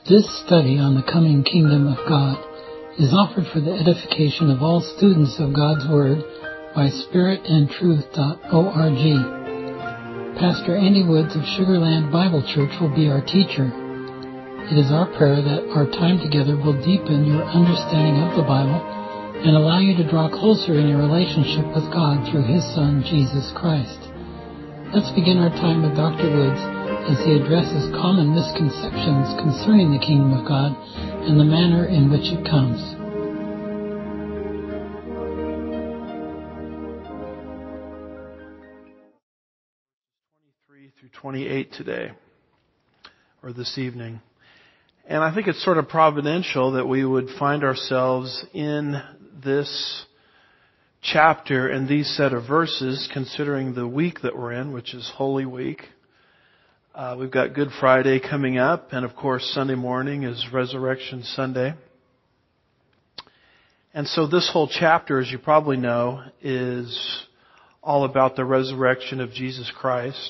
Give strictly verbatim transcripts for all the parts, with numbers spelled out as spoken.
This study on the coming kingdom of God is offered for the edification of all students of God's Word by spirit and truth dot org. Pastor Andy Woods of Sugarland Bible Church will be our teacher. It is our prayer that our time together will deepen your understanding of the Bible and allow you to draw closer in your relationship with God through His Son, Jesus Christ. Let's begin our time with Doctor Woods as he addresses common misconceptions concerning the kingdom of God and the manner in which it comes. twenty-three through twenty-eight today, or this evening. And I think it's sort of providential that we would find ourselves in this chapter and these set of verses, considering the week that we're in, which is Holy Week. Uh, we've got Good Friday coming up, and of course Sunday morning is Resurrection Sunday. And so this whole chapter, as you probably know, is all about the resurrection of Jesus Christ.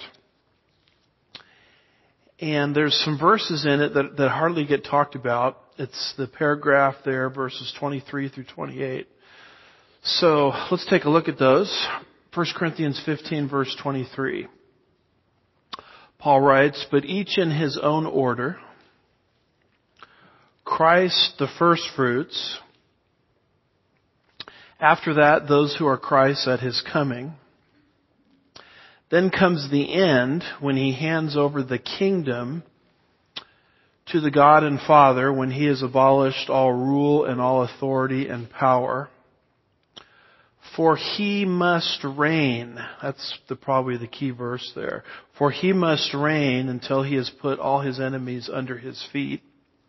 And there's some verses in it that, that hardly get talked about. It's the paragraph there, verses twenty-three through twenty-eight. So let's take a look at those. First Corinthians fifteen, verse twenty-three. Paul writes, "But each in his own order, Christ the firstfruits, after that those who are Christ at His coming. Then comes the end when He hands over the kingdom to the God and Father, when He has abolished all rule and all authority and power. For He must reign," that's the, probably the key verse there. "For He must reign until He has put all His enemies under His feet.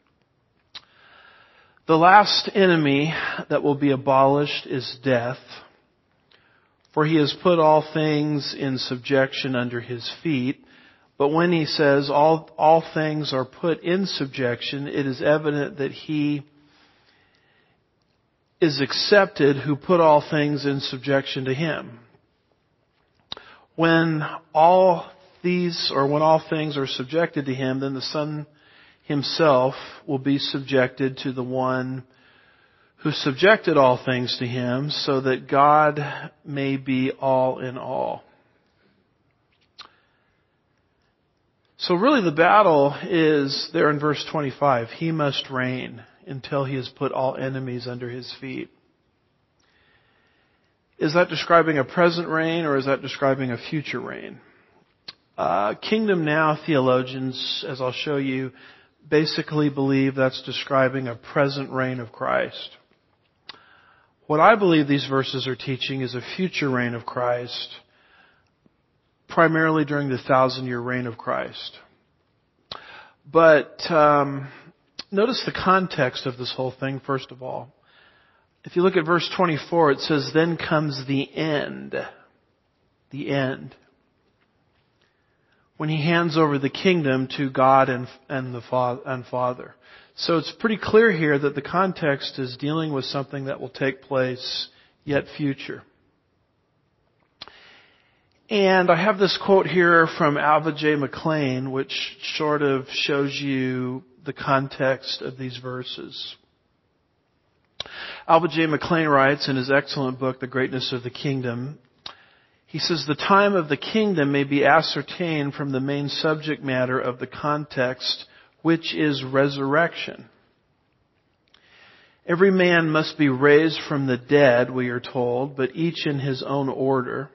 The last enemy that will be abolished is death. For He has put all things in subjection under His feet." But when He says all, all things are put in subjection, it is evident that He is accepted who put all things in subjection to Him. When all these, or when all things are subjected to Him, then the Son Himself will be subjected to the one who subjected all things to Him, so that God may be all in all. So really the battle is there in verse twenty-five. He must reign until He has put all enemies under His feet. Is that describing a present reign, or is that describing a future reign? Uh, Kingdom Now theologians, as I'll show you, basically believe that's describing a present reign of Christ. What I believe these verses are teaching is a future reign of Christ, primarily during the thousand-year reign of Christ. But um, notice the context of this whole thing, first of all. If you look at verse twenty-four, it says, "Then comes the end." The end. When He hands over the kingdom to God and, and the Father, and Father. So it's pretty clear here that the context is dealing with something that will take place yet future. And I have this quote here from Alva J. McClain, which sort of shows you the context of these verses. Alva J. McClain writes in his excellent book, The Greatness of the Kingdom, he says, "The time of the kingdom may be ascertained from the main subject matter of the context, which is resurrection. Every man must be raised from the dead, we are told, but each in his own order.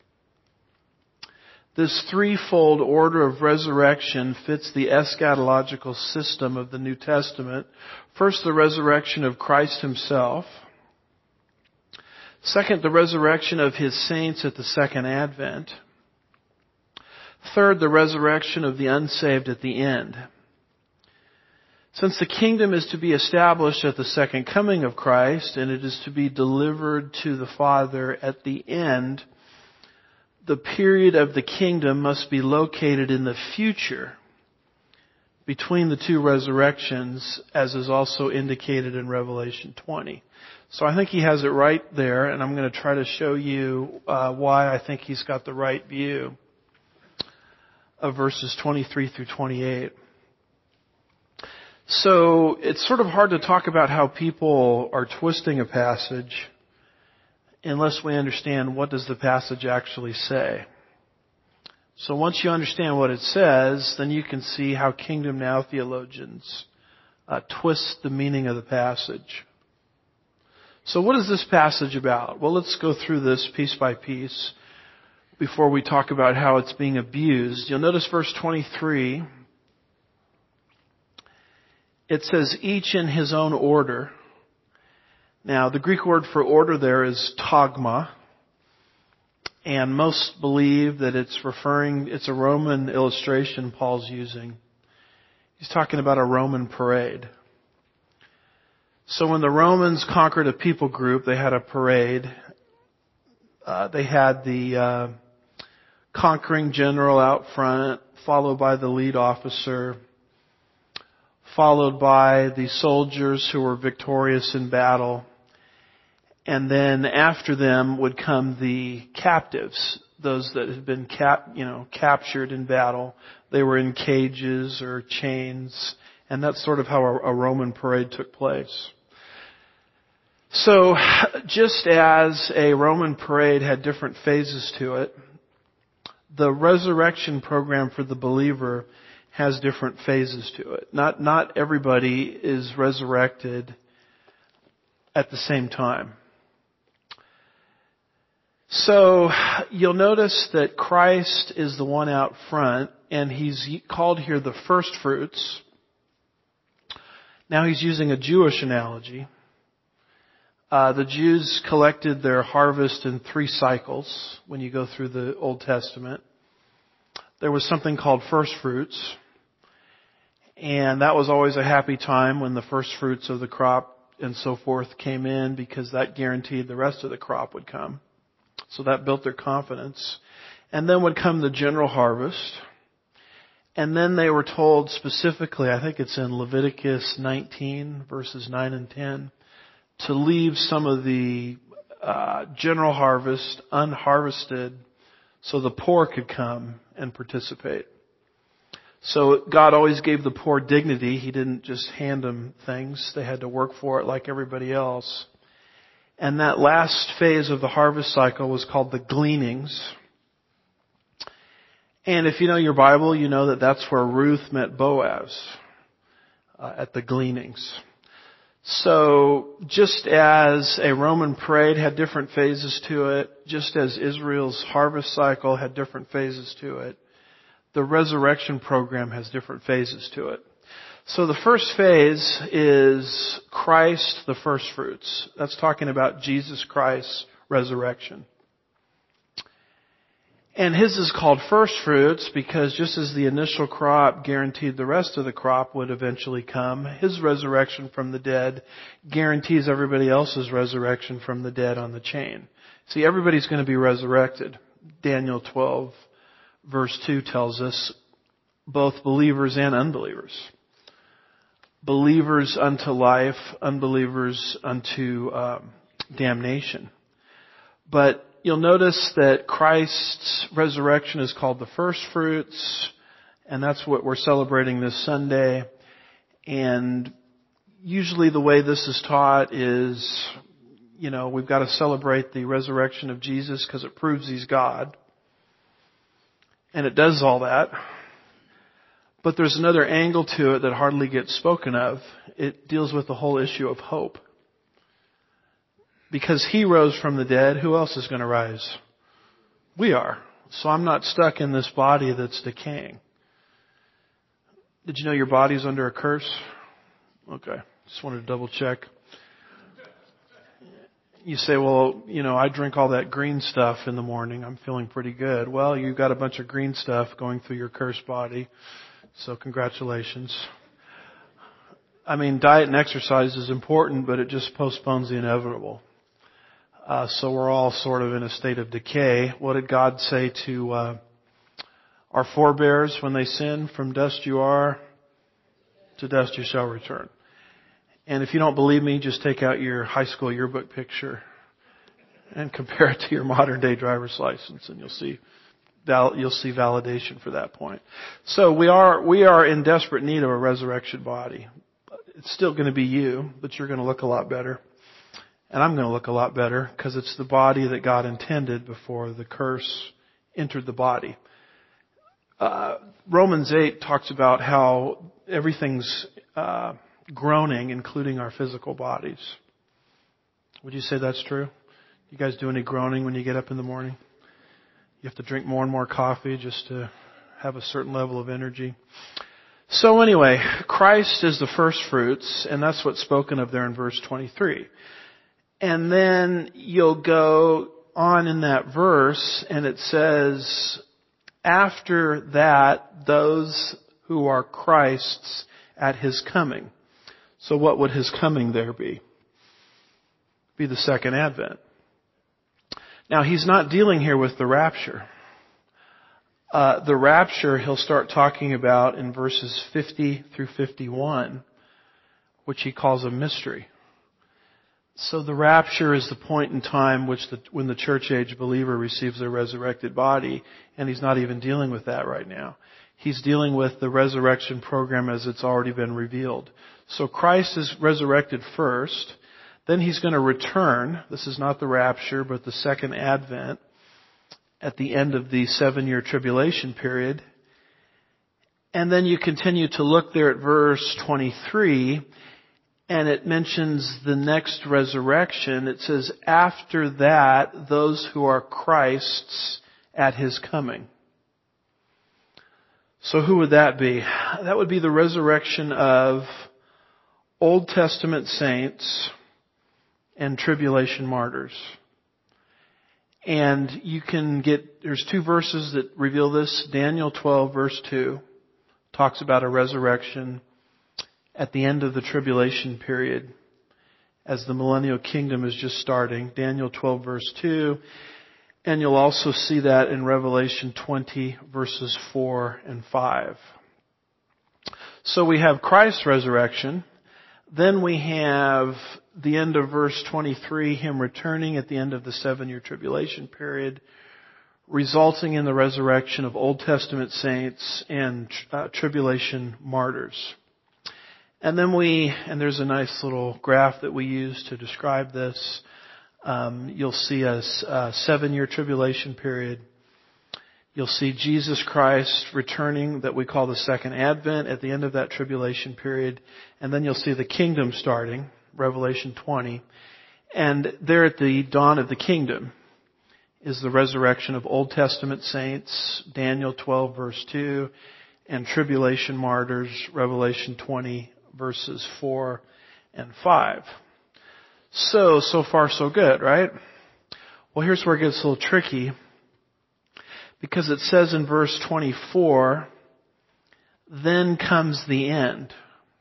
This threefold order of resurrection fits the eschatological system of the New Testament. First, the resurrection of Christ Himself. Second, the resurrection of His saints at the second advent. Third, the resurrection of the unsaved at the end. Since the kingdom is to be established at the second coming of Christ, and it is to be delivered to the Father at the end, the period of the kingdom must be located in the future between the two resurrections, as is also indicated in Revelation twenty. So I think he has it right there, and I'm going to try to show you uh, why I think he's got the right view of verses twenty-three through twenty-eight. So it's sort of hard to talk about how people are twisting a passage unless we understand what does the passage actually say. So once you understand what it says, then you can see how Kingdom Now theologians uh, twist the meaning of the passage. So what is this passage about? Well, let's go through this piece by piece before we talk about how it's being abused. You'll notice verse twenty-three. It says, each in his own order. Now, the Greek word for order there is tagma. And most believe that it's referring, it's a Roman illustration Paul's using. He's talking about a Roman parade. So when the Romans conquered a people group, they had a parade. Uh, they had the uh, conquering general out front, followed by the lead officer, followed by the soldiers who were victorious in battle. And then after them would come the captives, those that had been cap, you know, captured in battle. They were in cages or chains, and that's sort of how a, a Roman parade took place. So just as a Roman parade had different phases to it, the resurrection program for the believer has different phases to it. Not, not everybody is resurrected at the same time. So you'll notice that Christ is the one out front, and he's called here the first fruits. Now he's using a Jewish analogy. Uh, the Jews collected their harvest in three cycles when you go through the Old Testament. There was something called first fruits, and that was always a happy time when the first fruits of the crop and so forth came in, because that guaranteed the rest of the crop would come. So that built their confidence. And then would come the general harvest. And then they were told specifically, I think it's in Leviticus nineteen, verses nine and ten, to leave some of the uh, general harvest unharvested so the poor could come and participate. So God always gave the poor dignity. He didn't just hand them things. They had to work for it like everybody else. And that last phase of the harvest cycle was called the gleanings. And if you know your Bible, you know that that's where Ruth met Boaz, uh, at the gleanings. So just as a Roman parade had different phases to it, just as Israel's harvest cycle had different phases to it, the resurrection program has different phases to it. So the first phase is Christ, the first fruits. That's talking about Jesus Christ's resurrection. And his is called first fruits because just as the initial crop guaranteed the rest of the crop would eventually come, his resurrection from the dead guarantees everybody else's resurrection from the dead on the chain. See, everybody's going to be resurrected. Daniel twelve verse two tells us, both believers and unbelievers. Believers unto life, unbelievers unto um, damnation. But you'll notice that Christ's resurrection is called the first fruits, and that's what we're celebrating this Sunday. And usually the way this is taught is, you know, we've got to celebrate the resurrection of Jesus because it proves He's God. And it does all that. But there's another angle to it that hardly gets spoken of. It deals with the whole issue of hope. Because He rose from the dead, who else is going to rise? We are. So I'm not stuck in this body that's decaying. Did you know your body's under a curse? Okay. Just wanted to double check. You say, well, you know, I drink all that green stuff in the morning. I'm feeling pretty good. Well, you've got a bunch of green stuff going through your cursed body. So congratulations. I mean, diet and exercise is important, but it just postpones the inevitable. Uh, so we're all sort of in a state of decay. What did God say to uh, our forebears when they sinned? From dust you are, to dust you shall return. And if you don't believe me, just take out your high school yearbook picture and compare it to your modern day driver's license, and you'll see you'll see validation for that point. So we are we are in desperate need of a resurrection body. it's still going to be you, but you're going to look a lot better. And I'm going to look a lot better because it's the body that God intended before the curse entered the body. Uh, Romans eight talks about how everything's uh, groaning, including our physical bodies. Would you say that's true? You guys do any groaning when you get up in the morning? You have to drink more and more coffee just to have a certain level of energy. So anyway, Christ is the first fruits, and that's what's spoken of there in verse twenty-three. And then you'll go on in that verse, and it says, after that, those who are Christ's at His coming. So what would His coming there be? Be the second advent. Now, He's not dealing here with the rapture. Uh, the rapture He'll start talking about in verses fifty through fifty-one, which He calls a mystery. So the rapture is the point in time which the, when the church age believer receives their resurrected body, and He's not even dealing with that right now. He's dealing with the resurrection program as it's already been revealed. So Christ is resurrected first, then He's going to return. This is not the rapture, but the second advent at the end of the seven-year tribulation period. And then you continue to look there at verse twenty-three, and it mentions the next resurrection. It says, after that, those who are Christ's at His coming. So who would that be? That would be the resurrection of Old Testament saints and tribulation martyrs. And you can get, there's two verses that reveal this. Daniel twelve verse two talks about a resurrection at the end of the tribulation period as the millennial kingdom is just starting. Daniel twelve verse two. And you'll also see that in Revelation twenty verses four and five. So we have Christ's resurrection. Then we have the end of verse twenty-three, Him returning at the end of the seven-year tribulation period, resulting in the resurrection of Old Testament saints and uh, tribulation martyrs. And then we, and there's a nice little graph that we use to describe this. Um, you'll see a, a seven-year tribulation period. You'll see Jesus Christ returning that we call the second advent at the end of that tribulation period. And then you'll see the kingdom starting, Revelation twenty. And there at the dawn of the kingdom is the resurrection of Old Testament saints, Daniel twelve verse two, and tribulation martyrs, Revelation twenty verses four and five. So, so far so good, right? Well, here's where it gets a little tricky. Because it says in verse twenty-four, then comes the end.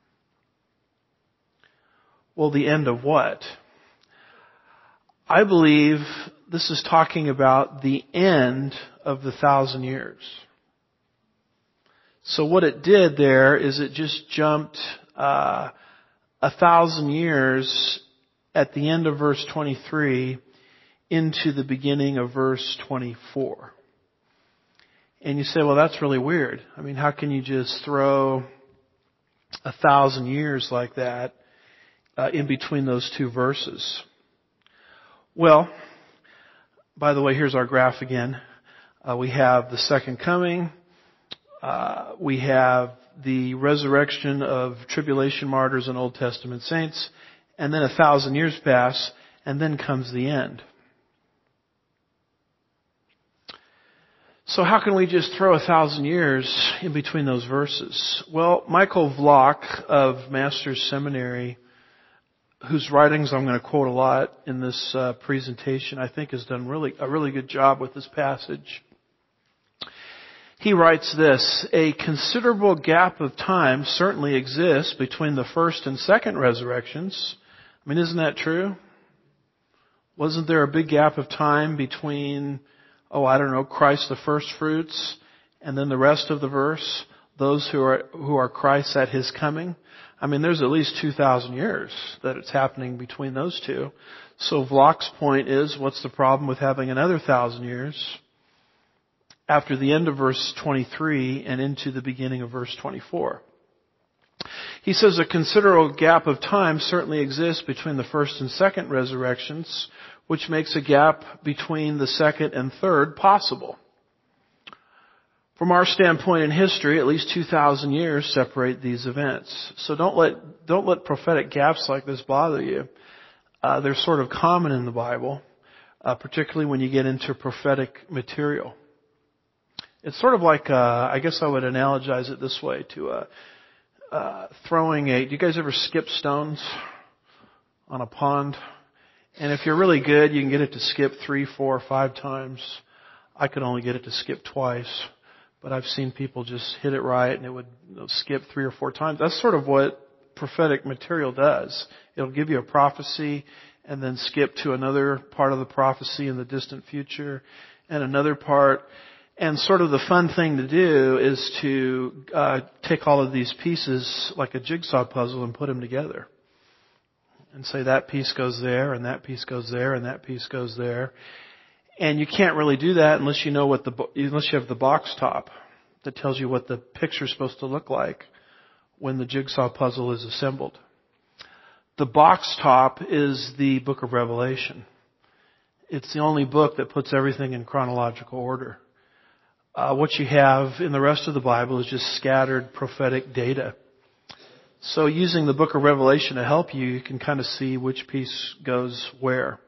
Well, the end of what? I believe this is talking about the end of the thousand years. So what it did there is it just jumped uh, a thousand years at the end of verse twenty-three into the beginning of verse twenty-four. And you say, well, that's really weird. I mean, how can you just throw a thousand years like that uh, in between those two verses? Well, by the way, here's our graph again. Uh, we have the second coming. Uh, we have the resurrection of tribulation martyrs and Old Testament saints. And then a thousand years pass, and then comes the end. So how can we just throw a thousand years in between those verses? Well, Michael Vlock of Master's Seminary, whose writings I'm going to quote a lot in this uh, presentation, I think has done really a really good job with this passage. He writes this: a considerable gap of time certainly exists between the first and second resurrections. I mean, isn't that true? Wasn't there a big gap of time between, oh, I don't know, Christ the first fruits, and then the rest of the verse, those who are who are Christ at His coming? I mean, there's at least two thousand years that it's happening between those two. So Vlock's point is, what's the problem with having another thousand years after the end of verse twenty-three and into the beginning of verse twenty-four? He says a considerable gap of time certainly exists between the first and second resurrections, which makes a gap between the second and third possible. From our standpoint in history, at least two thousand years separate these events. So don't let, don't let prophetic gaps like this bother you. Uh, they're sort of common in the Bible, uh, particularly when you get into prophetic material. It's sort of like, uh, I guess I would analogize it this way to, uh, uh, throwing a, do you guys ever skip stones on a pond? And if you're really good, you can get it to skip three, four, five times. I could only get it to skip twice. But I've seen people just hit it right and it would skip three or four times. That's sort of what prophetic material does. It'll give you a prophecy and then skip to another part of the prophecy in the distant future and another part. And sort of the fun thing to do is to uh, take all of these pieces like a jigsaw puzzle and put them together. And say that piece goes there and that piece goes there and that piece goes there. And you can't really do that unless you know what the, unless you have the box top that tells you what the picture's supposed to look like when the jigsaw puzzle is assembled. The box top is the book of Revelation. It's the only book that puts everything in chronological order. Uh, what you have in the rest of the Bible is just scattered prophetic data. So using the book of Revelation to help you, you can kind of see which piece goes where.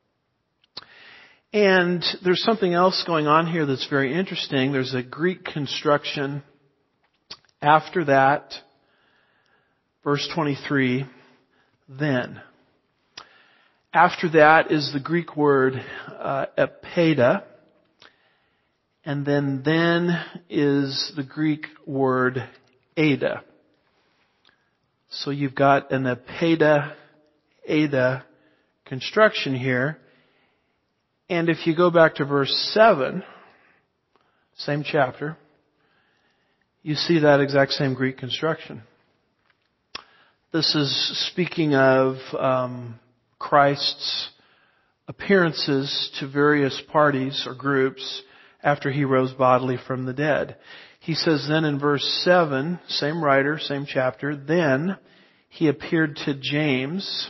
And there's something else going on here that's very interesting. There's a Greek construction after that, verse twenty-three, then. After that is the Greek word uh, epeda, and then then is the Greek word ada. So you've got an epeda, ada construction here. And if you go back to verse seven, same chapter, you see that exact same Greek construction. This is speaking of um, Christ's appearances to various parties or groups after he rose bodily from the dead. He says then in verse seven, same writer, same chapter, then he appeared to James.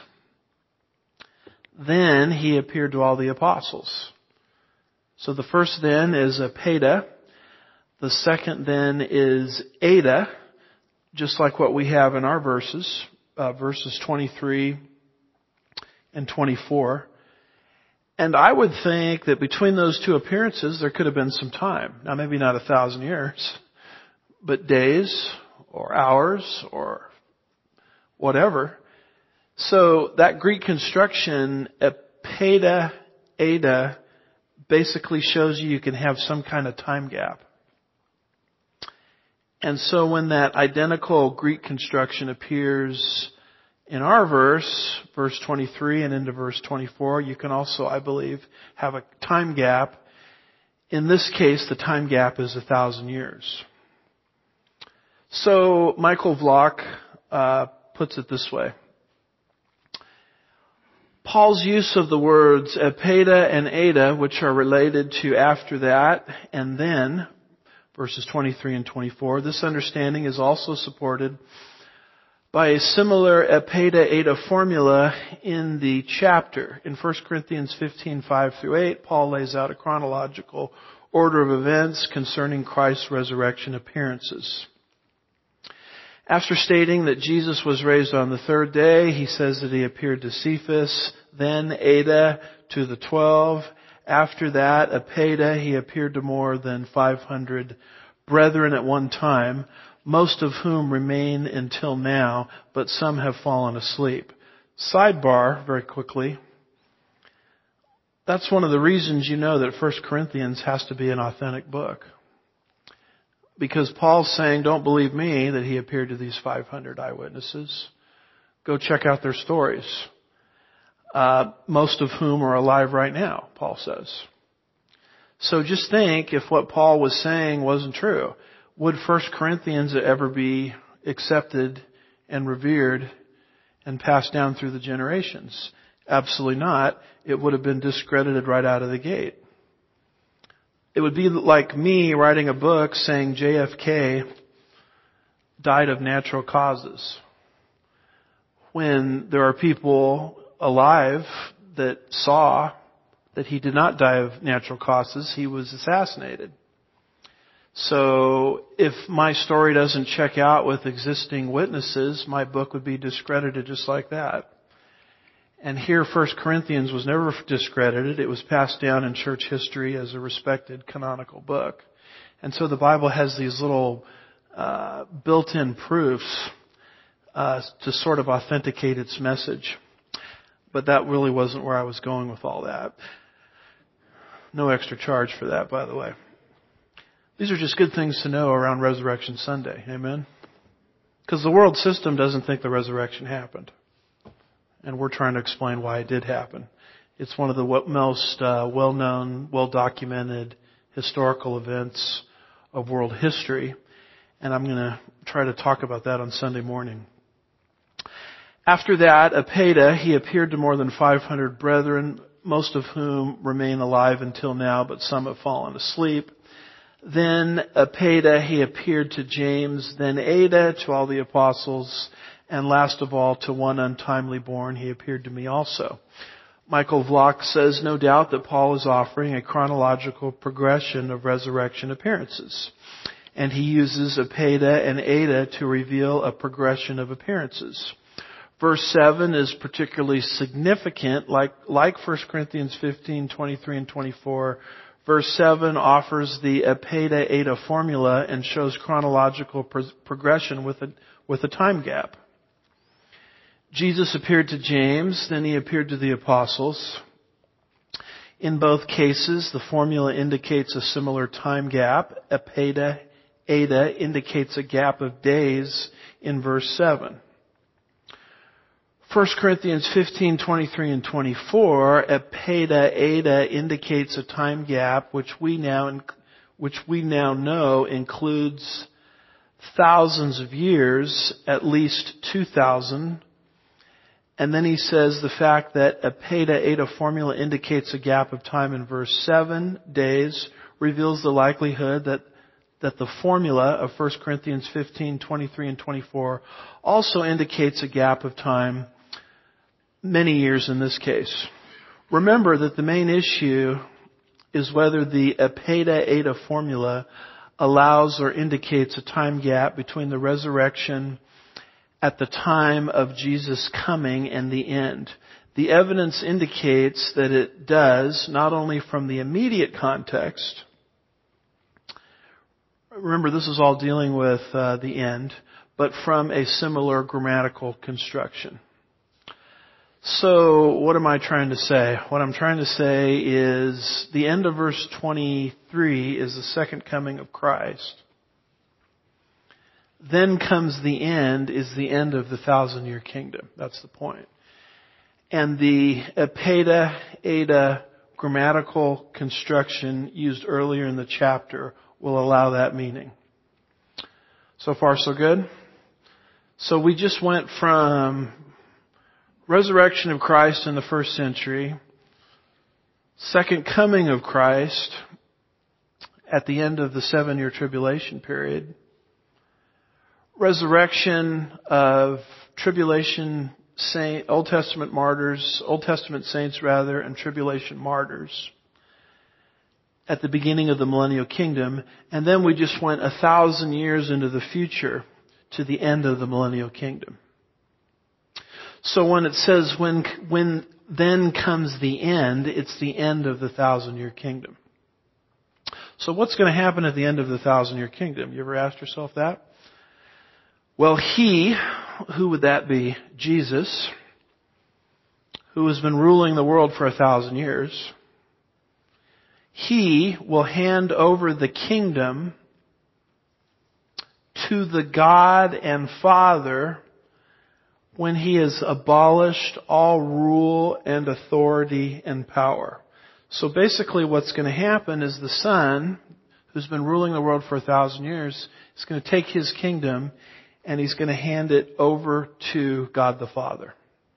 Then he appeared to all the apostles. So the first then is epeda. The second then is ada, just like what we have in our verses, uh, verses twenty-three and twenty-four. And I would think that between those two appearances there could have been some time. Now maybe not a thousand years, but days or hours or whatever. So that Greek construction, epeda, ada, basically shows you you can have some kind of time gap. And so when that identical Greek construction appears in our verse, verse twenty-three and into verse twenty-four, you can also, I believe, have a time gap. In this case, the time gap is a thousand years. So Michael Vlock uh, puts it this way. Paul's use of the words epeda and ada, which are related to after that and then, verses twenty-three and twenty-four, this understanding is also supported by a similar epeda ada formula in the chapter. In First Corinthians fifteen, five through eight, Paul lays out a chronological order of events concerning Christ's resurrection appearances. After stating that Jesus was raised on the third day, he says that he appeared to Cephas, then Ada to the twelve. After that, epeda, he appeared to more than five hundred brethren at one time, most of whom remain until now, but some have fallen asleep. Sidebar, very quickly. That's one of the reasons you know that First Corinthians has to be an authentic book. Because Paul's saying, don't believe me that he appeared to these five hundred eyewitnesses. Go check out their stories. Uh, most of whom are alive right now, Paul says. So just think if what Paul was saying wasn't true. Would First Corinthians ever be accepted and revered and passed down through the generations? Absolutely not. It would have been discredited right out of the gate. It would be like me writing a book saying J F K died of natural causes. When there are people alive that saw that he did not die of natural causes, he was assassinated. So if my story doesn't check out with existing witnesses, my book would be discredited just like that. And here First Corinthians was never discredited. It was passed down in church history as a respected canonical book. And so the Bible has these little uh, built-in proofs uh, to sort of authenticate its message. But that really wasn't where I was going with all that. No extra charge for that, by the way. These are just good things to know around Resurrection Sunday. Amen? Because the world system doesn't think the resurrection happened. And we're trying to explain why it did happen. It's one of the most uh, well-known, well-documented historical events of world history. And I'm going to try to talk about that on Sunday morning. After that, Apeda, he appeared to more than five hundred brethren, most of whom remain alive until now, but some have fallen asleep. Then Apeda, he appeared to James, then Ada to all the apostles, and last of all to one untimely born, he appeared to me also. Michael Vlock says, no doubt that Paul is offering a chronological progression of resurrection appearances. And he uses Apeda and Ada to reveal a progression of appearances. Verse seven is particularly significant, like, like First Corinthians fifteen, twenty-three and twenty-four. Verse seven offers the Apeda-Ada formula and shows chronological pro- progression with a, with a time gap. Jesus appeared to James, then he appeared to the apostles. In both cases, the formula indicates a similar time gap. Apeda-Ada indicates a gap of days in verse seven. First Corinthians fifteen, twenty-three and twenty-four, Apeda-Ada indicates a time gap which we now, which we now know includes thousands of years, at least two thousand. And then he says the fact that Apeda-Ada formula indicates a gap of time in verse seven, days, reveals the likelihood that that the formula of First Corinthians fifteen, twenty-three and twenty-four also indicates a gap of time, many years in this case. Remember that the main issue is whether the Apeda-Ada formula allows or indicates a time gap between the resurrection at the time of Jesus' coming and the end. The evidence indicates that it does, not only from the immediate context. Remember, this is all dealing with uh, the end, but from a similar grammatical construction. So, what am I trying to say? What I'm trying to say is the end of verse twenty-three is the second coming of Christ. Then comes the end, is the end of the thousand year kingdom. That's the point. And the Apeda-Ada grammatical construction used earlier in the chapter will allow that meaning. So far, so good? So we just went from resurrection of Christ in the first century, second coming of Christ at the end of the seven-year tribulation period, resurrection of tribulation saint, Old Testament martyrs, Old Testament saints rather, and tribulation martyrs at the beginning of the millennial kingdom, and then we just went a thousand years into the future to the end of the millennial kingdom. So when it says when when then comes the end, it's the end of the thousand year kingdom. So what's going to happen at the end of the thousand year kingdom? You ever asked yourself that? Well, he, who would that be? Jesus, who has been ruling the world for a thousand years, he will hand over the kingdom to the God and Father when he has abolished all rule and authority and power. So basically what's going to happen is the Son, who's been ruling the world for a thousand years, is going to take his kingdom and he's going to hand it over to God the Father.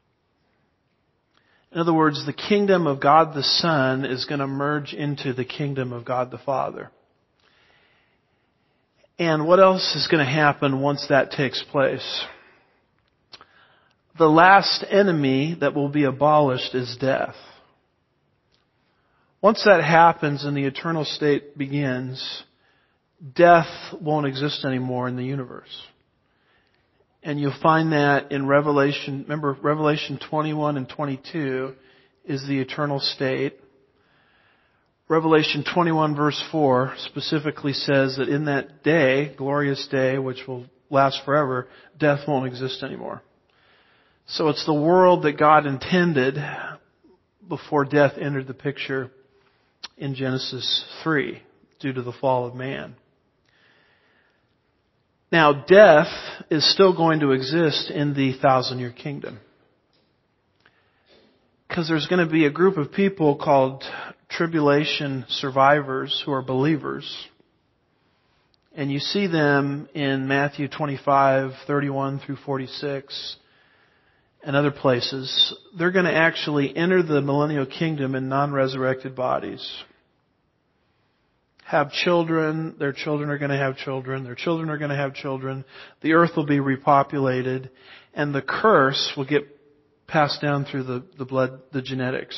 In other words, the kingdom of God the Son is going to merge into the kingdom of God the Father. And what else is going to happen once that takes place? The last enemy that will be abolished is death. Once that happens and the eternal state begins, death won't exist anymore in the universe. And you'll find that in Revelation, remember Revelation twenty-one and twenty-two is the eternal state. Revelation twenty-one verse four specifically says that in that day, glorious day, which will last forever, death won't exist anymore. So it's the world that God intended before death entered the picture in Genesis three due to the fall of man. Now, death is still going to exist in the thousand-year kingdom. Because there's going to be a group of people called tribulation survivors who are believers. And you see them in Matthew twenty-five, thirty-one through forty-six and other places. They're going to actually enter the millennial kingdom in non-resurrected bodies. Have children, their children are going to have children, their children are going to have children, the earth will be repopulated, and the curse will get passed down through the, the blood, the genetics.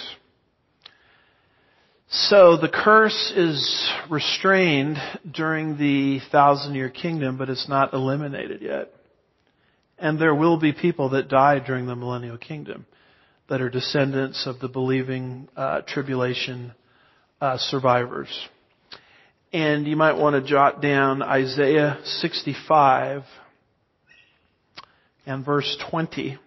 So the curse is restrained during the thousand-year kingdom, but it's not eliminated yet. And there will be people that die during the millennial kingdom that are descendants of the believing uh, tribulation uh, survivors. And you might want to jot down Isaiah sixty-five and verse twenty.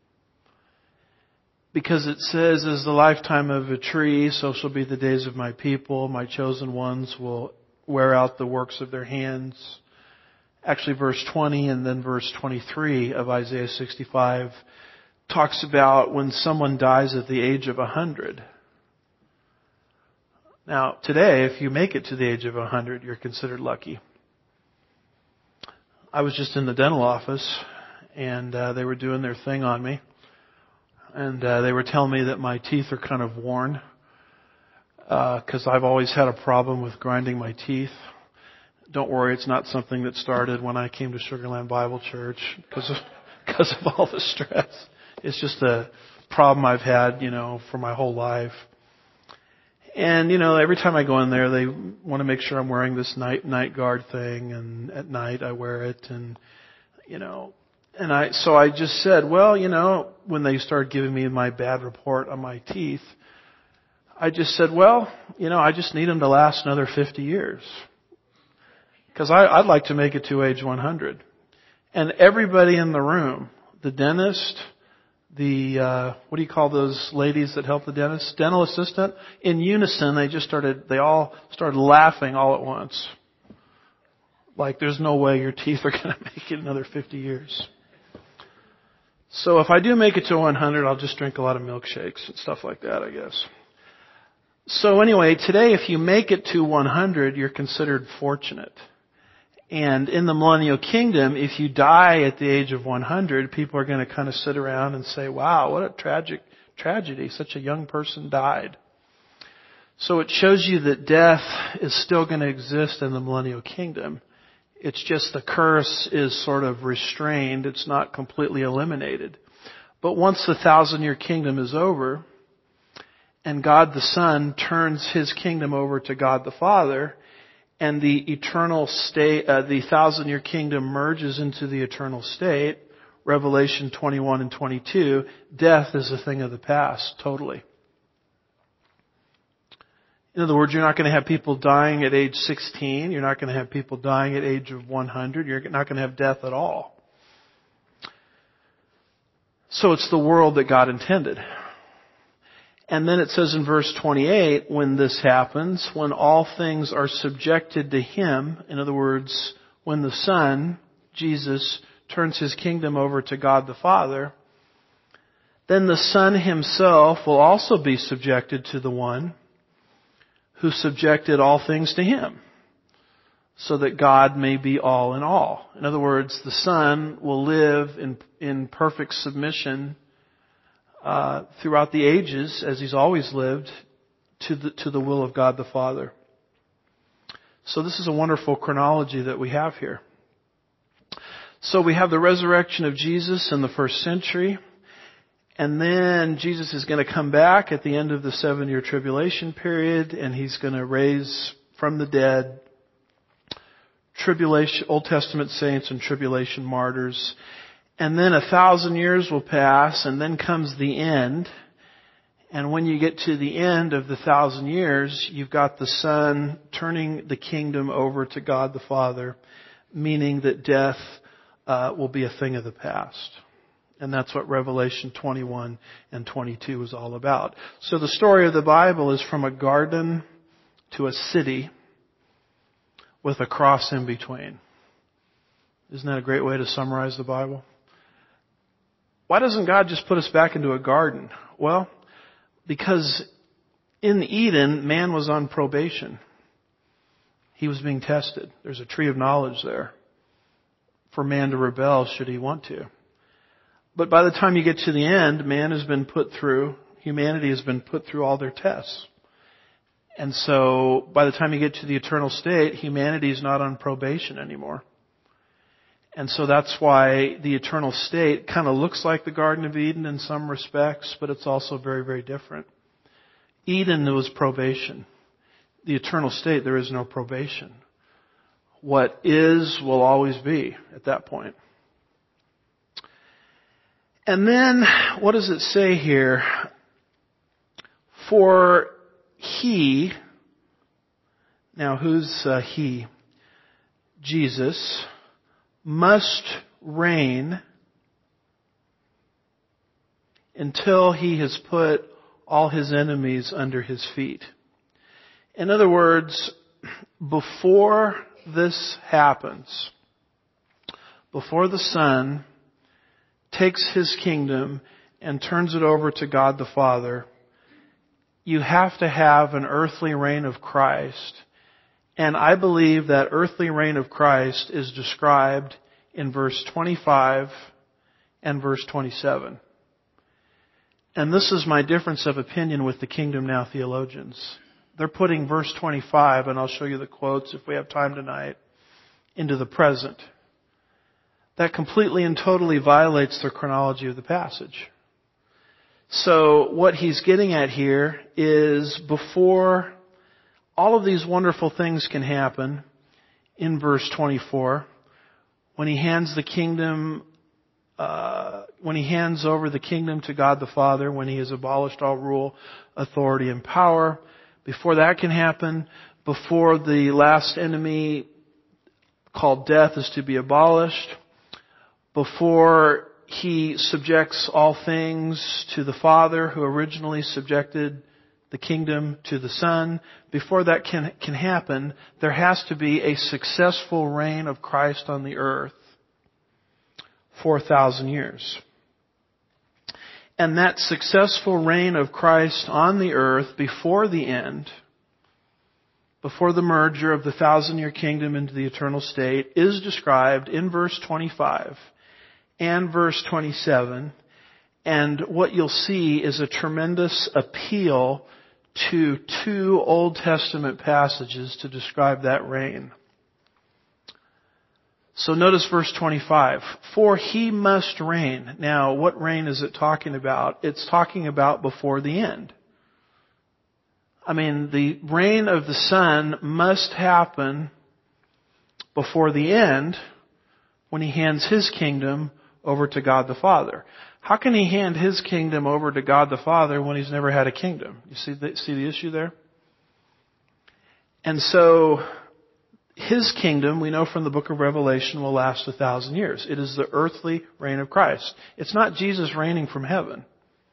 Because it says, as the lifetime of a tree, so shall be the days of my people. My chosen ones will wear out the works of their hands. Actually, verse twenty and then verse twenty-three of Isaiah sixty-five talks about when someone dies at the age of one hundred. Now, today, if you make it to the age of one hundred, you're considered lucky. I was just in the dental office, and uh, they were doing their thing on me. And uh, they were telling me that my teeth are kind of worn, because uh, I've always had a problem with grinding my teeth. Don't worry, it's not something that started when I came to Sugar Land Bible Church, because of, because of all the stress. It's just a problem I've had, you know, for my whole life. And, you know, every time I go in there, they want to make sure I'm wearing this night night guard thing, and at night I wear it, and, you know, and I, so I just said, well, you know, when they started giving me my bad report on my teeth, I just said, well, you know, I just need them to last another fifty years. Because I'd like to make it to age one hundred. And everybody in the room, the dentist, the, uh, what do you call those ladies that help the dentist? Dental assistant. In unison, they just started, they all started laughing all at once. Like, there's no way your teeth are going to make it another fifty years. So if I do make it to one hundred, I'll just drink a lot of milkshakes and stuff like that, I guess. So anyway, today if you make it to one hundred, you're considered fortunate. And in the millennial kingdom, if you die at the age of one hundred, people are going to kind of sit around and say, wow, what a tragic tragedy. Such a young person died. So it shows you that death is still going to exist in the millennial kingdom. It's just the curse is sort of restrained. It's not completely eliminated. But once the thousand-year kingdom is over, and God the Son turns His kingdom over to God the Father, and the eternal state, uh, the thousand-year kingdom merges into the eternal state, Revelation twenty-one and twenty-two, death is a thing of the past, totally. In other words, you're not going to have people dying at age sixteen. You're not going to have people dying at age of one hundred. You're not going to have death at all. So it's the world that God intended. And then it says in verse twenty-eight, when this happens, when all things are subjected to Him, in other words, when the Son, Jesus, turns His kingdom over to God the Father, then the Son Himself will also be subjected to the one who subjected all things to Him, so that God may be all in all. In other words, the Son will live in, in perfect submission uh, throughout the ages, as He's always lived, to the, to the will of God the Father. So this is a wonderful chronology that we have here. So we have the resurrection of Jesus in the first century. And then Jesus is going to come back at the end of the seven-year tribulation period, and He's going to raise from the dead tribulation, Old Testament saints and tribulation martyrs. And then a thousand years will pass, and then comes the end. And when you get to the end of the thousand years, you've got the Son turning the kingdom over to God the Father, meaning that death uh, will be a thing of the past. And that's what Revelation twenty-one and twenty-two is all about. So the story of the Bible is from a garden to a city with a cross in between. Isn't that a great way to summarize the Bible? Why doesn't God just put us back into a garden? Well, because in Eden, man was on probation. He was being tested. There's a tree of knowledge there for man to rebel should he want to. But by the time you get to the end, man has been put through, humanity has been put through all their tests. And so by the time you get to the eternal state, humanity is not on probation anymore. And so that's why the eternal state kind of looks like the Garden of Eden in some respects, but it's also very, very different. Eden, there was probation. The eternal state, there is no probation. What is will always be at that point. And then, what does it say here? For He, now who's uh, He? Jesus must reign until He has put all His enemies under His feet. In other words, before this happens, before the Son takes His kingdom and turns it over to God the Father, you have to have an earthly reign of Christ. And I believe that earthly reign of Christ is described in verse twenty-five and verse twenty-seven. And this is my difference of opinion with the Kingdom Now theologians. They're putting verse twenty-five, and I'll show you the quotes if we have time tonight, into the present. That completely and totally violates the chronology of the passage. So what he's getting at here is before all of these wonderful things can happen, in verse twenty-four, when he hands the kingdom, uh, when he hands over the kingdom to God the Father, when he has abolished all rule, authority, and power, before that can happen, before the last enemy called death is to be abolished, before He subjects all things to the Father who originally subjected the kingdom to the Son, before that can, can happen, there has to be a successful reign of Christ on the earth for a thousand years. And that successful reign of Christ on the earth before the end, before the merger of the thousand-year kingdom into the eternal state, is described in verse twenty-five and verse twenty-seven. And what you'll see is a tremendous appeal to two Old Testament passages to describe that reign. So notice verse twenty-five. For He must reign. Now, what reign is it talking about? It's talking about before the end. I mean, the reign of the Son must happen before the end when He hands His kingdom over to God the Father. How can He hand His kingdom over to God the Father when He's never had a kingdom? You see the, see the issue there? And so, His kingdom, we know from the book of Revelation, will last a thousand years. It is the earthly reign of Christ. It's not Jesus reigning from heaven.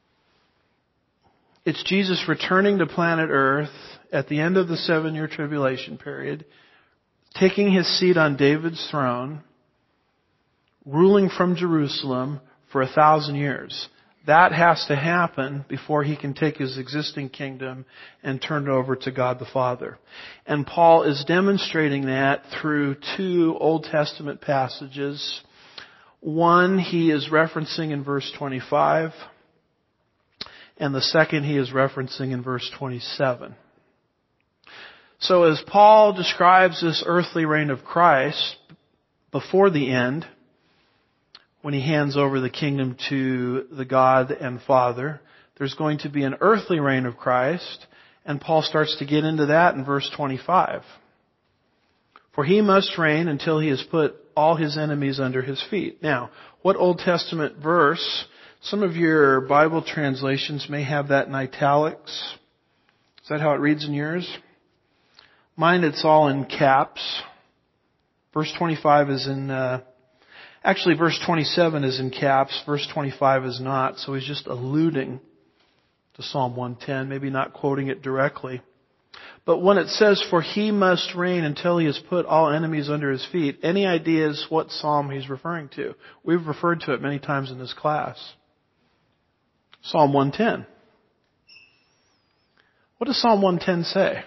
It's Jesus returning to planet Earth at the end of the seven-year tribulation period, taking His seat on David's throne, ruling from Jerusalem for a thousand years. That has to happen before He can take His existing kingdom and turn it over to God the Father. And Paul is demonstrating that through two Old Testament passages. One he is referencing in verse twenty-five, and the second he is referencing in verse twenty-seven. So as Paul describes this earthly reign of Christ before the end, when he hands over the kingdom to the God and Father, there's going to be an earthly reign of Christ, and Paul starts to get into that in verse twenty-five. For he must reign until he has put all his enemies under his feet. Now, what Old Testament verse? Some of your Bible translations may have that in italics. Is that how it reads in yours? Mine, it's all in caps. Verse twenty-five is in, uh, actually verse twenty-seven is in caps. Verse twenty-five is not. So he's just alluding to Psalm one ten, maybe not quoting it directly. But when it says, for he must reign until he has put all enemies under his feet, any ideas what psalm he's referring to? We've referred to it many times in this class. Psalm one ten. What does Psalm one ten say?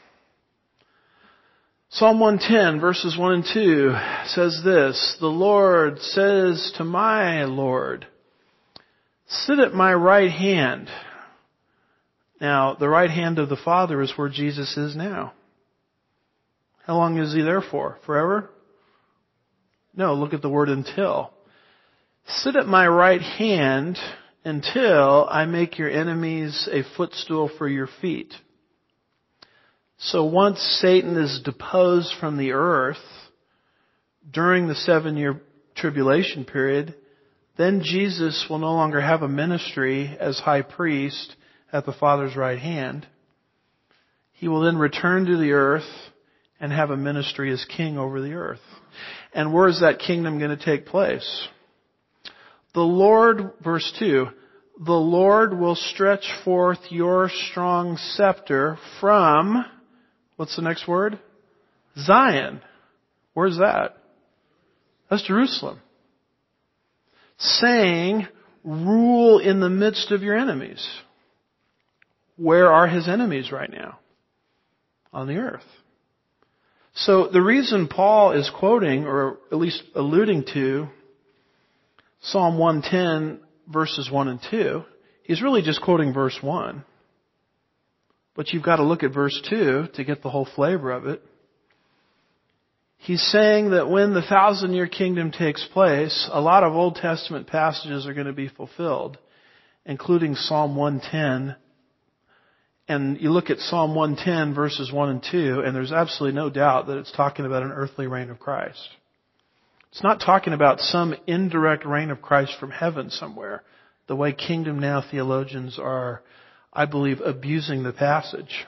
Psalm one ten verses one and two says this, the Lord says to my Lord, sit at my right hand. Now, the right hand of the Father is where Jesus is now. How long is he there for? Forever? No, look at the word until. Sit at my right hand until I make your enemies a footstool for your feet. So once Satan is deposed from the earth during the seven-year tribulation period, then Jesus will no longer have a ministry as high priest at the Father's right hand. He will then return to the earth and have a ministry as king over the earth. And where is that kingdom going to take place? The Lord, verse two, the Lord will stretch forth your strong scepter from, what's the next word? Zion. Where's that? That's Jerusalem. Saying, rule in the midst of your enemies. Where are his enemies right now? On the earth. So the reason Paul is quoting, or at least alluding to, Psalm one ten verses one and two, he's really just quoting verse one. But you've got to look at verse two to get the whole flavor of it. He's saying that when the thousand year kingdom takes place, a lot of Old Testament passages are going to be fulfilled, including Psalm one ten. And you look at Psalm one ten verses one and two, and there's absolutely no doubt that it's talking about an earthly reign of Christ. It's not talking about some indirect reign of Christ from heaven somewhere, the way Kingdom Now theologians are, I believe, abusing the passage.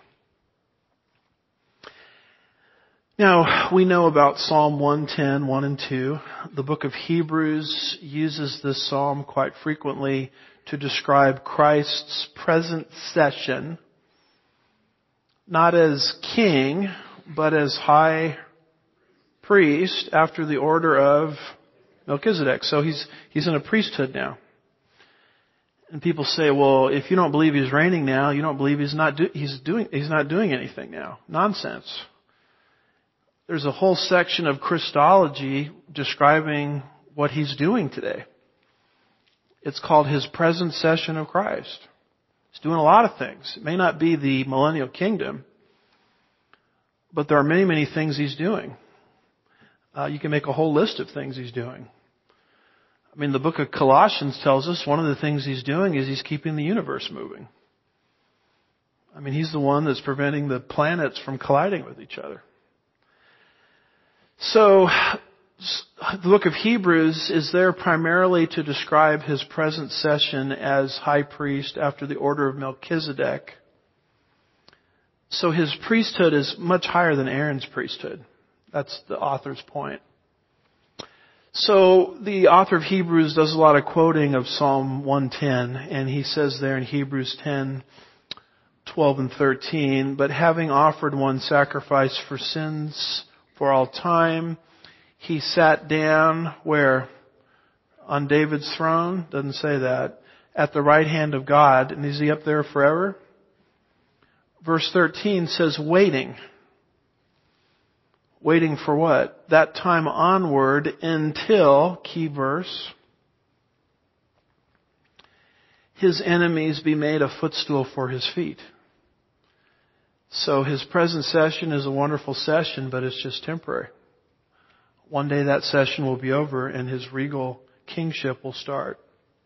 Now, we know about Psalm one ten, one and two. The book of Hebrews uses this psalm quite frequently to describe Christ's present session, not as king, but as high priest after the order of Melchizedek. So he's he's in a priesthood now. And people say, well, if you don't believe he's reigning now, you don't believe he's not do, he's doing he's not doing anything now. Nonsense. There's a whole section of Christology describing what he's doing today. It's called his present session of Christ. He's doing a lot of things. It may not be the millennial kingdom, but there are many, many things he's doing. Uh, you can make a whole list of things he's doing. I mean, the book of Colossians tells us one of the things he's doing is he's keeping the universe moving. I mean, he's the one that's preventing the planets from colliding with each other. So, the book of Hebrews is there primarily to describe his present session as high priest after the order of Melchizedek. So his priesthood is much higher than Aaron's priesthood. That's the author's point. So the author of Hebrews does a lot of quoting of Psalm one ten, and he says there in Hebrews ten, twelve and thirteen, but having offered one sacrifice for sins for all time, he sat down where? On David's throne? Doesn't say that. At the right hand of God. And is he up there forever? Verse thirteen says waiting. Waiting for what? That time onward until, key verse, his enemies be made a footstool for his feet. So his present session is a wonderful session, but it's just temporary. One day that session will be over and his regal kingship will start.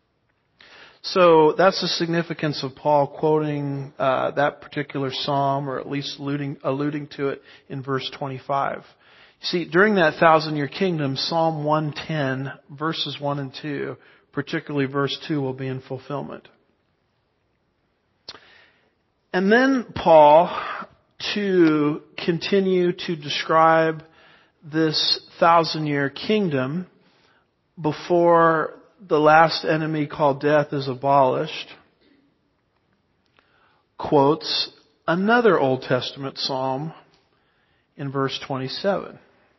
So that's the significance of Paul quoting uh, that particular psalm, or at least alluding, alluding to it in verse twenty-five. You see, during that thousand-year kingdom, Psalm one ten, verses one and two, particularly verse two, will be in fulfillment. And then Paul, to continue to describe this thousand-year kingdom before the last enemy called death is abolished, quotes another Old Testament psalm in verse twenty-seven.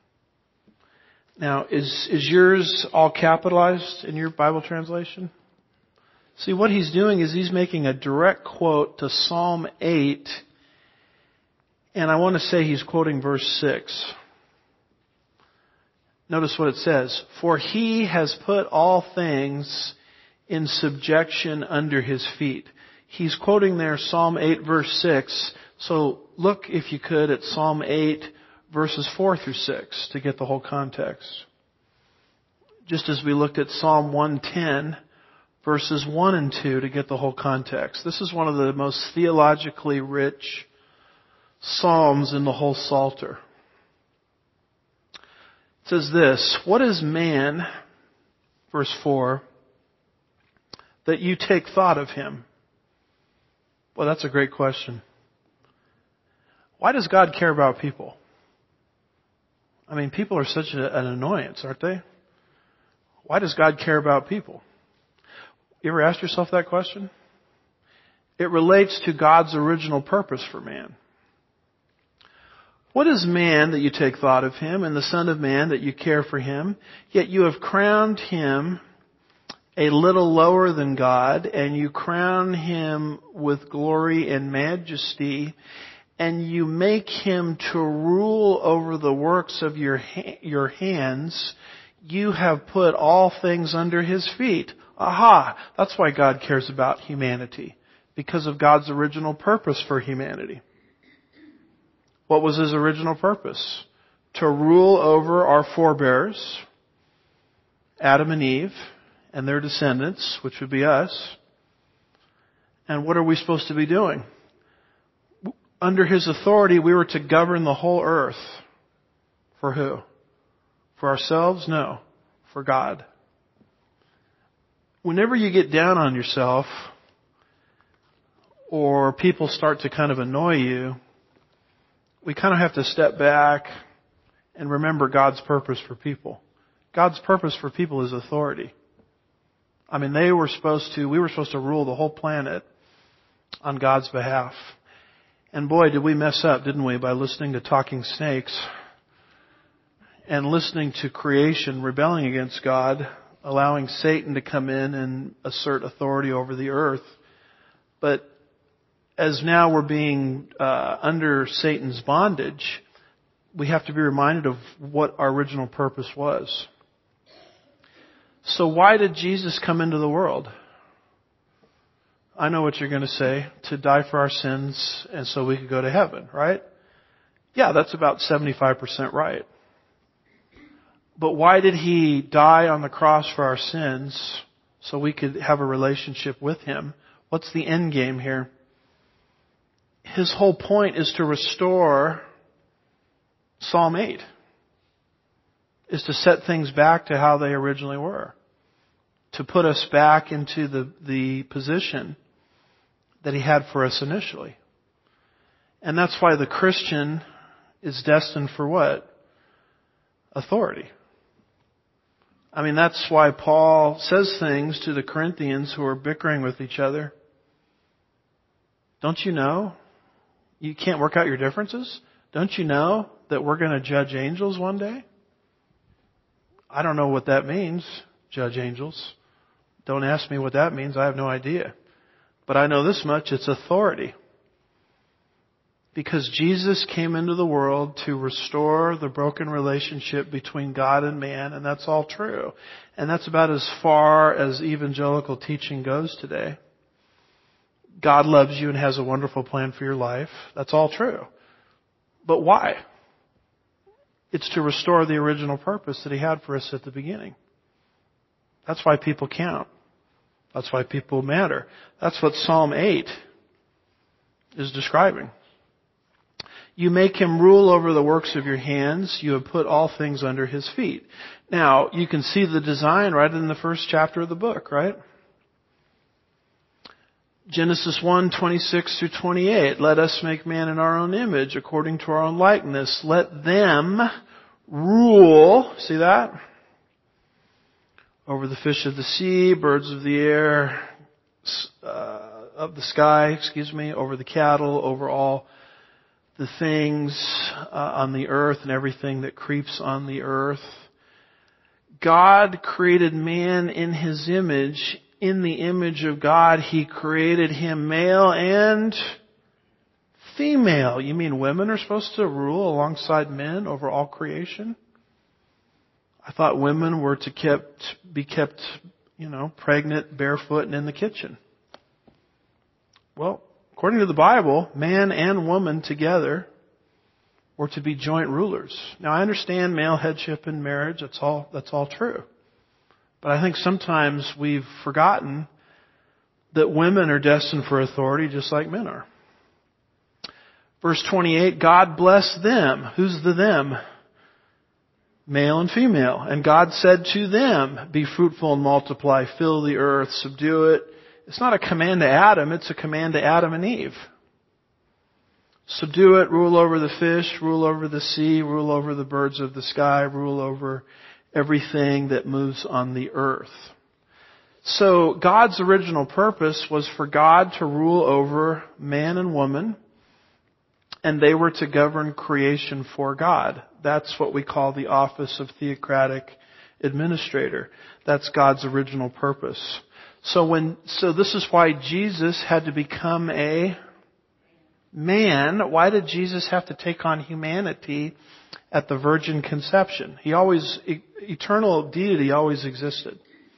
Now, is, is yours all capitalized in your Bible translation? See, what he's doing is he's making a direct quote to Psalm eight, and I want to say he's quoting verse six. Notice what it says. For he has put all things in subjection under his feet. He's quoting there Psalm eight verse six. So look, if you could, at Psalm eight verses four through six to get the whole context. Just as we looked at Psalm one ten verses one and two to get the whole context. This is one of the most theologically rich psalms in the whole Psalter. It says this, what is man, verse four, that you take thought of him? Well, that's a great question. Why does God care about people? I mean, people are such a, an annoyance, aren't they? Why does God care about people? You ever asked yourself that question? It relates to God's original purpose for man. What is man that you take thought of him, and the Son of Man that you care for him? Yet you have crowned him a little lower than God, and you crown him with glory and majesty, and you make him to rule over the works of your ha- your hands. You have put all things under his feet. Aha! That's why God cares about humanity, because of God's original purpose for humanity. What was his original purpose? To rule over our forebears, Adam and Eve, and their descendants, which would be us. And what are we supposed to be doing? Under his authority, we were to govern the whole earth. For who? For ourselves? No. For God. Whenever you get down on yourself, or people start to kind of annoy you, we kind of have to step back and remember God's purpose for people. God's purpose for people is authority. I mean, they were supposed to, we were supposed to rule the whole planet on God's behalf. And boy, did we mess up, didn't we, by listening to talking snakes and listening to creation rebelling against God, allowing Satan to come in and assert authority over the earth. But as now we're being uh, under Satan's bondage, we have to be reminded of what our original purpose was. So why did Jesus come into the world? I know what you're going to say. To die for our sins and so we could go to heaven, right? Yeah, that's about seventy-five percent right. But why did he die on the cross for our sins so we could have a relationship with him? What's the end game here? His whole point is to restore Psalm eight. Is to set things back to how they originally were. To put us back into the, the position that he had for us initially. And that's why the Christian is destined for what? Authority. I mean, that's why Paul says things to the Corinthians who are bickering with each other. Don't you know? You can't work out your differences? Don't you know that we're going to judge angels one day? I don't know what that means, judge angels. Don't ask me what that means. I have no idea. But I know this much, it's authority. Because Jesus came into the world to restore the broken relationship between God and man, and that's all true. And that's about as far as evangelical teaching goes today. God loves you and has a wonderful plan for your life. That's all true. But why? It's to restore the original purpose that He had for us at the beginning. That's why people count. That's why people matter. That's what Psalm eight is describing. You make Him rule over the works of your hands. You have put all things under His feet. Now, you can see the design right in the first chapter of the book, right? Genesis one, twenty-six through twenty-eight. Let us make man in our own image, according to our own likeness. Let them rule, see that? Over the fish of the sea, birds of the air, uh, of the sky, excuse me, over the cattle, over all the things uh, on the earth and everything that creeps on the earth. God created man in His image. In the image of God, He created him male and female. You mean women are supposed to rule alongside men over all creation? I thought women were to kept, be kept, you know, pregnant, barefoot, and in the kitchen. Well, according to the Bible, man and woman together were to be joint rulers. Now, I understand male headship in marriage. That's all, that's all true. But I think sometimes we've forgotten that women are destined for authority just like men are. Verse twenty-eight, God blessed them. Who's the them? Male and female. And God said to them, be fruitful and multiply, fill the earth, subdue it. It's not a command to Adam, it's a command to Adam and Eve. Subdue it, rule over the fish, rule over the sea, rule over the birds of the sky, rule over everything that moves on the earth. So God's original purpose was for God to rule over man and woman, and they were to govern creation for God. That's what we call the office of theocratic administrator. That's God's original purpose. So when, so this is why Jesus had to become a man. Why did Jesus have to take on humanity at the virgin conception? He always, eternal deity always existed.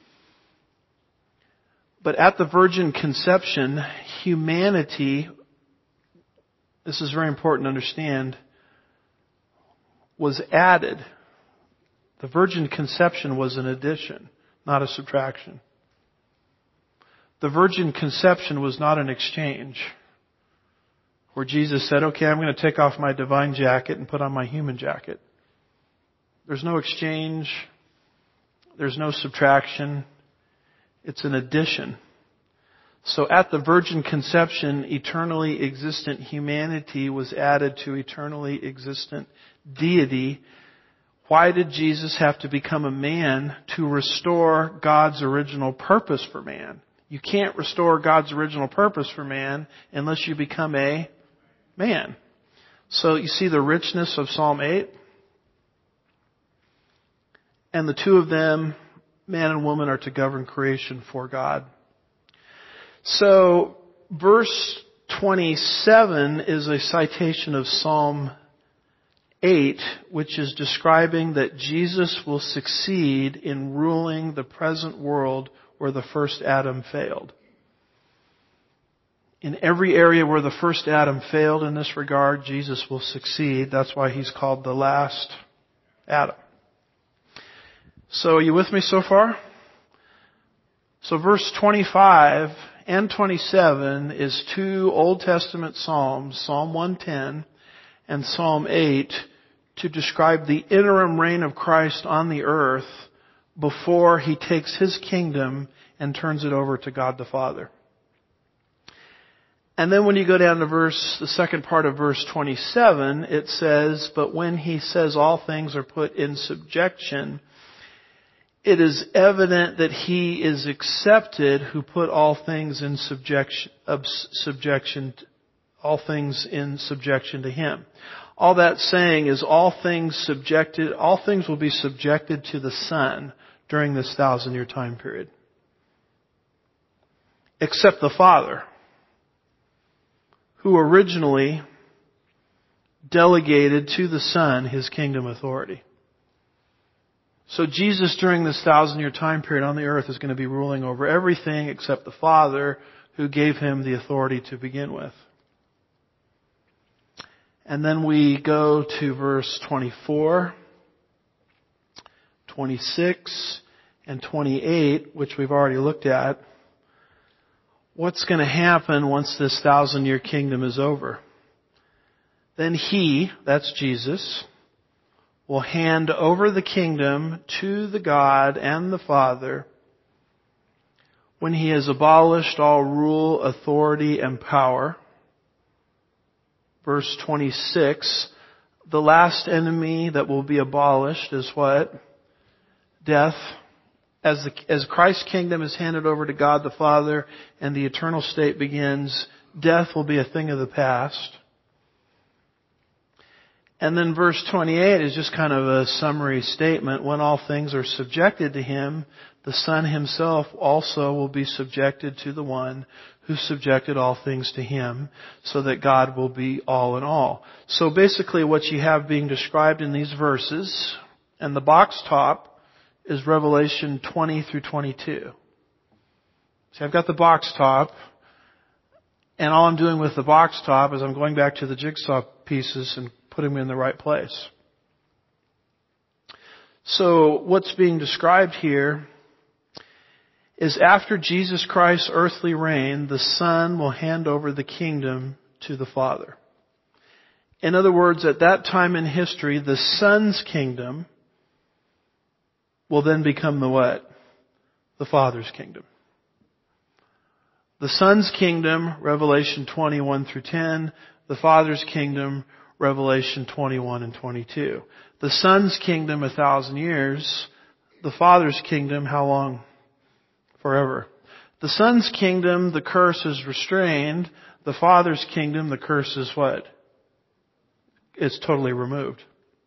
But at the virgin conception, humanity, this is very important to understand, was added. The virgin conception was an addition, not a subtraction. The virgin conception was not an exchange, where Jesus said, okay, I'm going to take off my divine jacket and put on my human jacket. There's no exchange. There's no subtraction. It's an addition. So at the virgin conception, eternally existent humanity was added to eternally existent deity. Why did Jesus have to become a man? To restore God's original purpose for man. You can't restore God's original purpose for man unless you become a man. So you see the richness of Psalm eight? And the two of them, man and woman, are to govern creation for God. So verse twenty-seven is a citation of Psalm eight, which is describing that Jesus will succeed in ruling the present world where the first Adam failed. In every area where the first Adam failed in this regard, Jesus will succeed. That's why He's called the last Adam. So are you with me so far? So verse twenty-five and twenty-seven is two Old Testament Psalms, Psalm one ten and Psalm eight, to describe the interim reign of Christ on the earth before He takes His kingdom and turns it over to God the Father. And then when you go down to verse, the second part of verse twenty-seven, it says, but when He says all things are put in subjection, it is evident that He is accepted who put all things in subjection, of subjection, all things in subjection to Him. All that's saying is all things subjected, all things will be subjected to the Son during this thousand year time period. Except the Father, who originally delegated to the Son His kingdom authority. So Jesus during this thousand year time period on the earth is going to be ruling over everything except the Father, who gave him the authority to begin with. And then we go to verse twenty-four, twenty-six, and twenty-eight, which we've already looked at. What's going to happen once this thousand-year kingdom is over? Then He, that's Jesus, will hand over the kingdom to the God and the Father when He has abolished all rule, authority, and power. Verse twenty-six, the last enemy that will be abolished is what? Death. As, the, as Christ's kingdom is handed over to God the Father and the eternal state begins, death will be a thing of the past. And then verse twenty-eight is just kind of a summary statement. When all things are subjected to Him, the Son Himself also will be subjected to the one who subjected all things to Him, so that God will be all in all. So basically what you have being described in these verses, and the box top is Revelation twenty through twenty-two. See, I've got the box top, and all I'm doing with the box top is I'm going back to the jigsaw pieces and putting them in the right place. So what's being described here is after Jesus Christ's earthly reign, the Son will hand over the kingdom to the Father. In other words, at that time in history, the Son's kingdom will then become the what? The Father's kingdom. The Son's kingdom, Revelation twenty-one through ten. The Father's kingdom, Revelation twenty-one and twenty-two. The Son's kingdom, a thousand years. The Father's kingdom, how long? Forever. The Son's kingdom, the curse is restrained. The Father's kingdom, the curse is what? It's totally removed.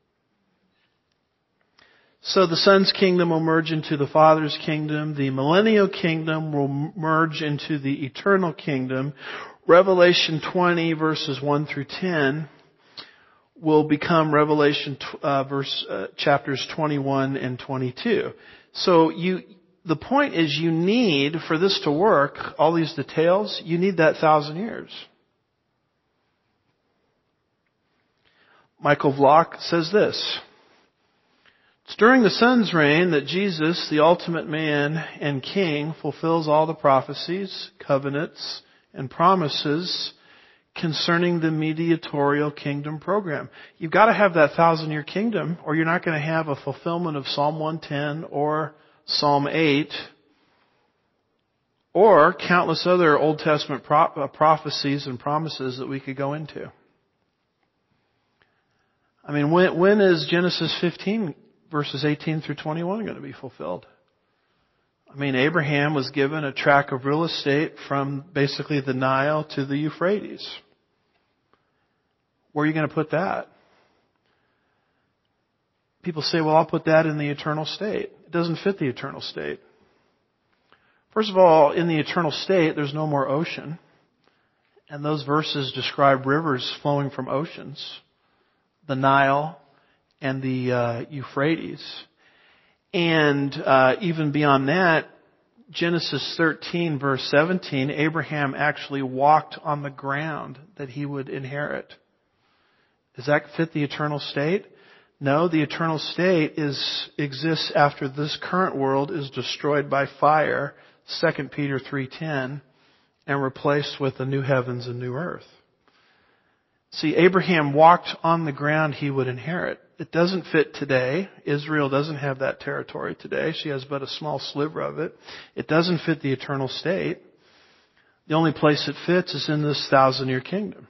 So the Son's kingdom will merge into the Father's kingdom. The millennial kingdom will merge into the eternal kingdom. Revelation twenty verses one through ten will become Revelation uh, verse uh, chapters twenty-one and twenty-two. So you, the point is you need, for this to work, all these details, you need that thousand years. Michael Vlock says this: it's during the Son's reign that Jesus, the ultimate man and king, fulfills all the prophecies, covenants, and promises concerning the mediatorial kingdom program. You've got to have that thousand year kingdom, or you're not going to have a fulfillment of Psalm one ten or Psalm eight or countless other Old Testament pro- prophecies and promises that we could go into. I mean, when, when is Genesis fifteen verses eighteen through twenty-one going to be fulfilled? I mean, Abraham was given a tract of real estate from basically the Nile to the Euphrates. Where are you going to put that? People say, well, I'll put that in the eternal state. It doesn't fit the eternal state. First of all, in the eternal state, there's no more ocean. And those verses describe rivers flowing from oceans. The Nile and the uh, Euphrates. And uh, even beyond that, Genesis thirteen verse seventeen, Abraham actually walked on the ground that he would inherit. Does that fit the eternal state? No, the eternal state is exists after this current world is destroyed by fire, Second Peter three ten, and replaced with a new heavens and new earth. See, Abraham walked on the ground he would inherit. It doesn't fit today. Israel doesn't have that territory today. She has but a small sliver of it. It doesn't fit the eternal state. The only place it fits is in this thousand-year kingdom.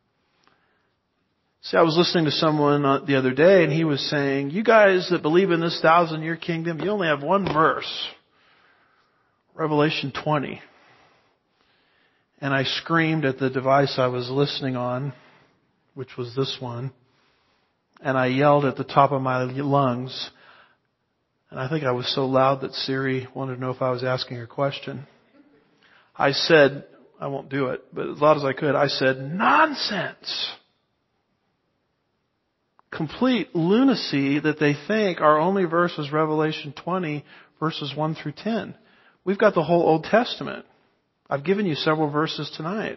See, I was listening to someone the other day, and he was saying, you guys that believe in this thousand-year kingdom, you only have one verse. Revelation twenty. And I screamed at the device I was listening on, which was this one. And I yelled at the top of my lungs. And I think I was so loud that Siri wanted to know if I was asking her a question. I said, I won't do it, but as loud as I could, I said, nonsense. Complete lunacy that they think our only verse is Revelation twenty, verses one through ten. We've got the whole Old Testament. I've given you several verses tonight.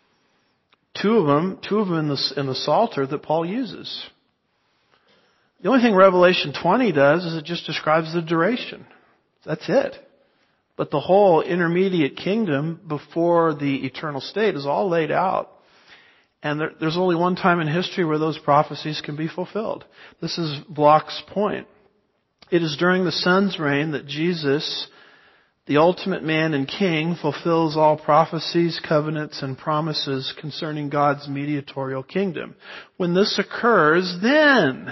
Two of them, two of them in the, in the Psalter that Paul uses. The only thing Revelation twenty does is it just describes the duration. That's it. But the whole intermediate kingdom before the eternal state is all laid out. And there, there's only one time in history where those prophecies can be fulfilled. This is Bloch's point. It is during the Son's reign that Jesus, the ultimate man and king, fulfills all prophecies, covenants, and promises concerning God's mediatorial kingdom. When this occurs, then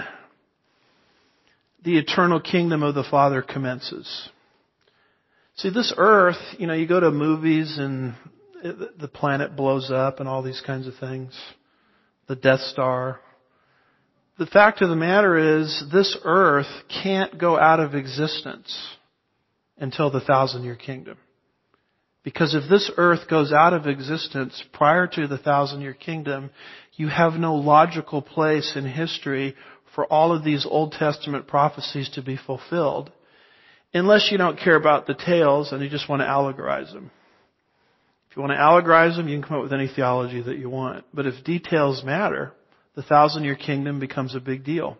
the eternal kingdom of the Father commences. See, this earth, you know, you go to movies and the planet blows up and all these kinds of things. The Death Star. The fact of the matter is, this earth can't go out of existence until the thousand-year kingdom. Because if this earth goes out of existence prior to the thousand-year kingdom, you have no logical place in history for all of these Old Testament prophecies to be fulfilled, unless you don't care about details and you just want to allegorize them. If you want to allegorize them, you can come up with any theology that you want. But if details matter, the thousand-year kingdom becomes a big deal.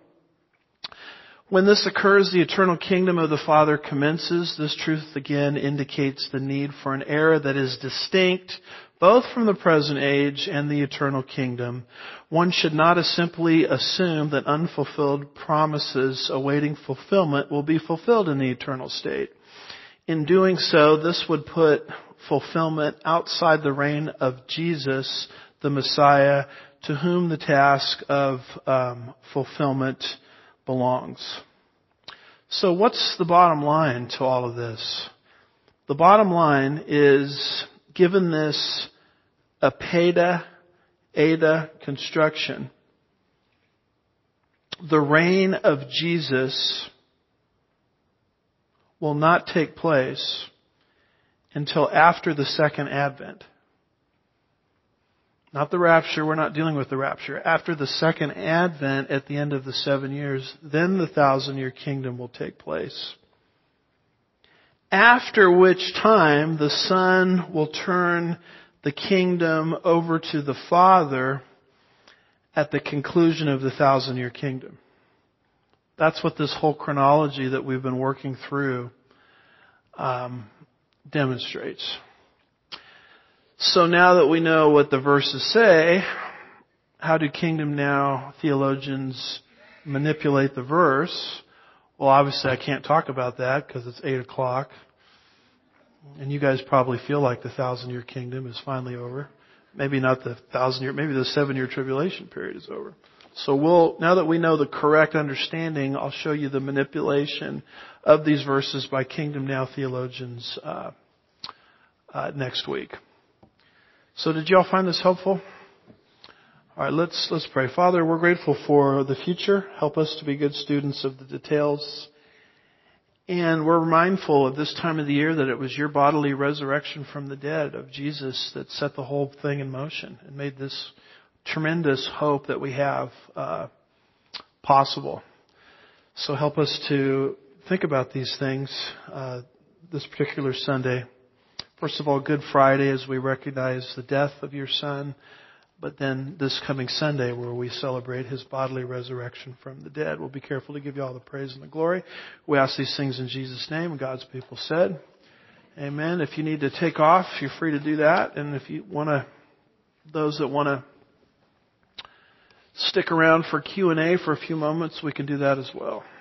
When this occurs, the eternal kingdom of the Father commences. This truth again indicates the need for an era that is distinct both from the present age and the eternal kingdom. One should not simply assume that unfulfilled promises awaiting fulfillment will be fulfilled in the eternal state. In doing so, this would put fulfillment outside the reign of Jesus, the Messiah, to whom the task of um, fulfillment belongs. So what's the bottom line to all of this? The bottom line is, given this apeda, ada construction, the reign of Jesus will not take place until after the second advent. Not the rapture, we're not dealing with the rapture. After the second advent at the end of the seven years, then the thousand year kingdom will take place. After which time the Son will turn the kingdom over to the Father at the conclusion of the thousand year kingdom. That's what this whole chronology that we've been working through um, demonstrates. So now that we know what the verses say, how do Kingdom Now theologians manipulate the verse? Well, obviously I can't talk about that because it's eight o'clock. And you guys probably feel like the thousand year kingdom is finally over. Maybe not the thousand year, maybe the seven year tribulation period is over. So we'll, now that we know the correct understanding, I'll show you the manipulation of these verses by Kingdom Now theologians uh, uh, next week. So did y'all find this helpful? All right, let's let's pray. Father, we're grateful for the future. Help us to be good students of the details. And we're mindful at this time of the year that it was your bodily resurrection from the dead of Jesus that set the whole thing in motion and made this tremendous hope that we have uh, possible. So help us to think about these things uh, this particular Sunday. First of all, Good Friday as we recognize the death of your Son, but then this coming Sunday where we celebrate his bodily resurrection from the dead. We'll be careful to give you all the praise and the glory. We ask these things in Jesus' name, and God's people said, amen. If you need to take off, you're free to do that. And if you want to, those that want to stick around for Q and A for a few moments, we can do that as well.